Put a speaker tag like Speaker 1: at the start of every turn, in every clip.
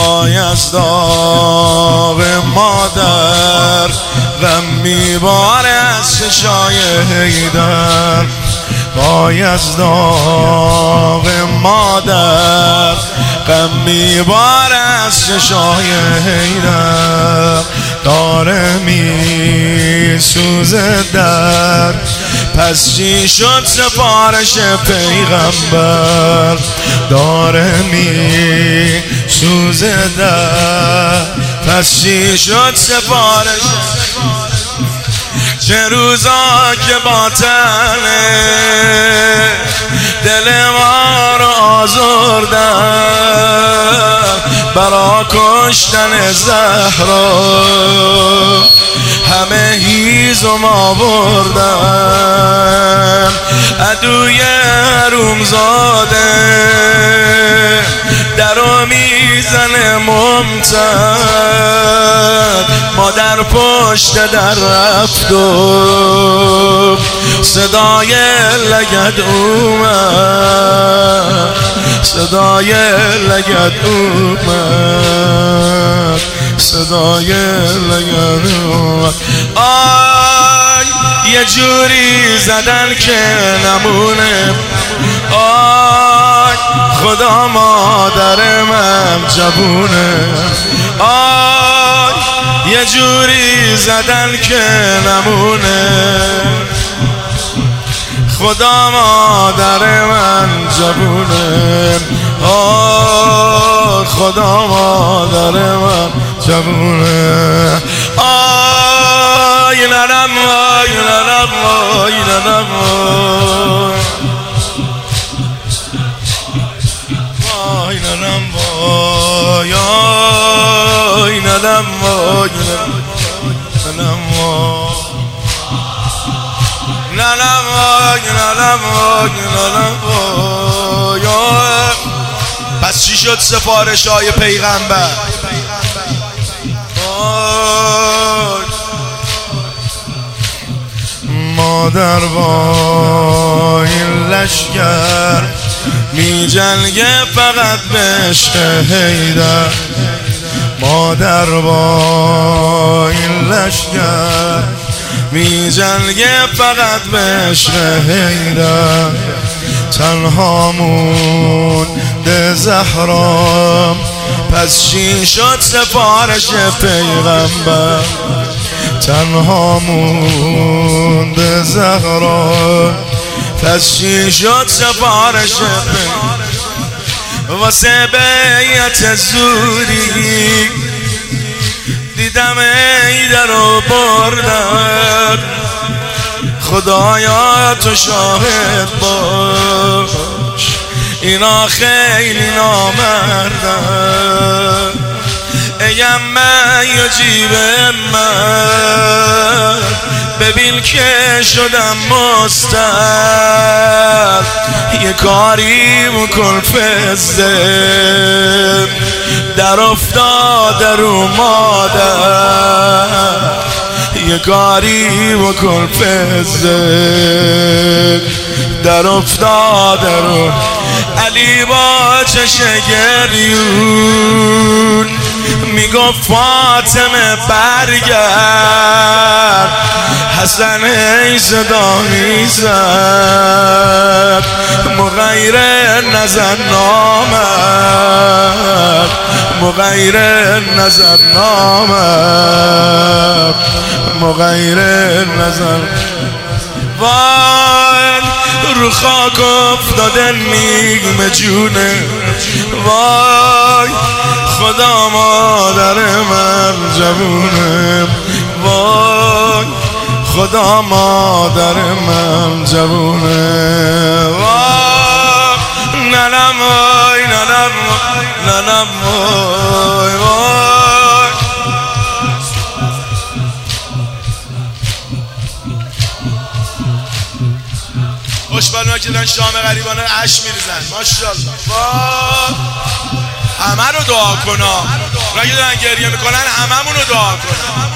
Speaker 1: وای از داغ مادر غم میباره از چشای حیدر وای از داغ مادر غم میباره از چشای حیدر داره میسوزه در پس چی شد سفارش پیغمبر داره میسوزه در پس چی شد سفارش چه روزا که باطنه دل ما رو آزردن برا کشتن زهرا همه هیزم آوردن عدوی حرومزاده درو میزنه ممتد مادر پشت در رفت و صدای لگد اومد صدای لگد اومد صدای لگد اومد آی یه جوری زدن که نمونه آی خدا مادر من جوونه آی یه جوری زدن که نمونه خدا مادر من جوونه آی خدا مادر من جوونه آی نرم آی نرم آی نرم آی نرم آی آی نرم آی پس چی شد سفارش های پیغمبر مادر با این لشکر می جنگه فقط به عشق حیدر مادر با این لشکر می جنگه فقط به عشق حیدر تنها مونده زهرا پس چی شد سفارش پیغمبر تنها مونده زهرا پس چی شد سفارش پیغمبر واسه بیعت زوری دیدم حیدر رو بردن خدایا تو شاهد باش اینا خیلی نامردن ایم من یا جیب من ببین که شدم مستر یه کاری بکن فزده در افتاده رو مادر یه کاری بکن فزده در افتاده رو علی با چش گریون میگفت فاطمه برگرد حسن ای صدا میزد مغیر نظر نامد مغیر نظر نامد مغیر نظر وای رو خاک افتاده نیمه جونه وای خدا مادر من جوونه وای خدا مادر من جوونه وای ننم وای ننم ننم وای وای خوشبالونا که دارن شام غریبانه عشق میریزن ماشاءالله همه رو دعا کنا اونا که دارن گریه میکنن هممون رو دعا کنا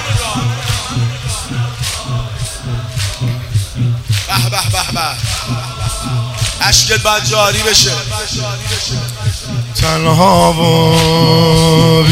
Speaker 1: به به به به عشقت باید جاری بشه تنها و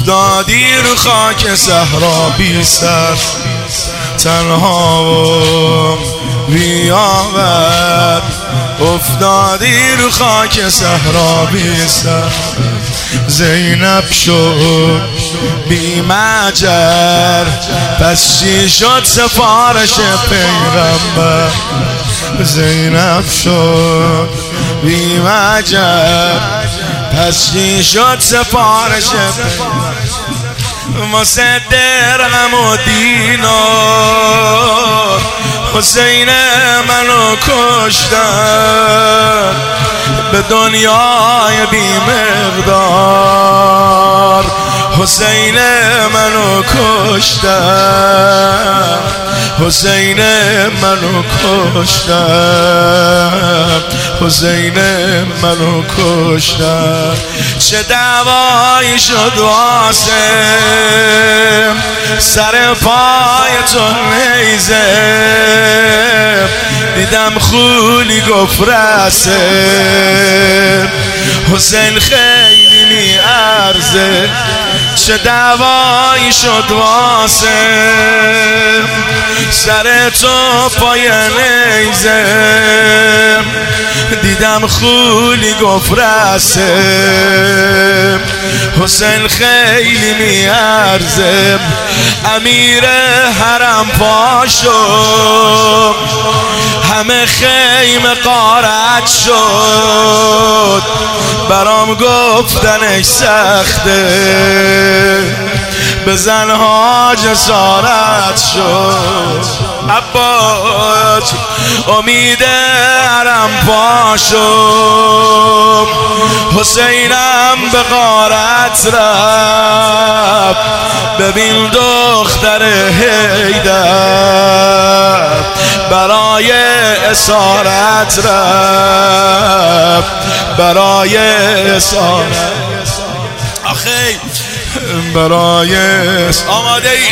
Speaker 1: افتادی رو خاک صحرا بی سر، تنها و بی‌آبر. افتادی رو خاک صحرا بی سر، زینب شد بی مجر، پس چی شد سفارش پیغمبر؟ زینب شد بی مجر، پس چی شد سفارش پیغمبر؟ واسه درهم و دینار حسین منو کشتن، به دنیای بی مقدار حسین منو کشتن، حسین منو کشتن، حسین منو کشتن. چه دعوایی شد واسه سر پای تو نیزه، دیدم خولی گفت رسه، حسین خیلی میارزه. چه دعوایی شد واسه سر تو پای نیزه، دیدم خولی گفت رسه، حسین خیلی میارزه. امیر حرم پاشو همه خیمه غارت شد، برام گفتنش سخته به زنها جسارت شد. عباس امید حرم پاشو، حسینم به غارت رفت، ببین دختر حیدر برای اسارت رفت، برای اسارت. آخی برای آماده ای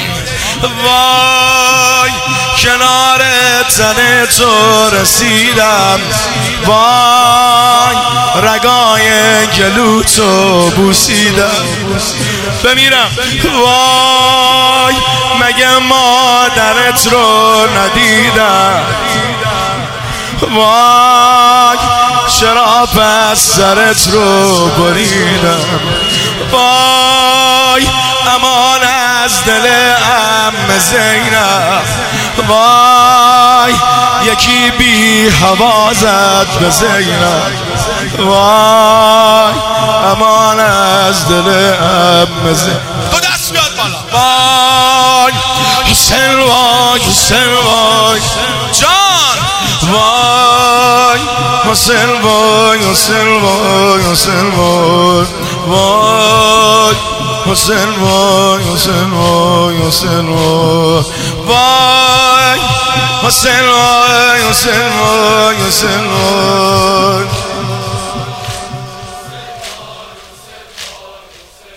Speaker 1: وای کنار تن تو رسیدم، وای رگای گلوتو بوسیدم، بمیرم وای مگه مادرت رو ندیدم، وای چرا پس سرت رو بریدم، وای امان از دل عم زینب، وای یکی بی هوا زد به زینب، وای امان از دل عم زینب. تو دست بیاد بالا. وای حسین، وای حسین، وای جان، وای حسین، وای حسین، وای حسین، وای وای حسین، وای حسین، وای حسین، وای حسین، وای حسین، وای حسین، وای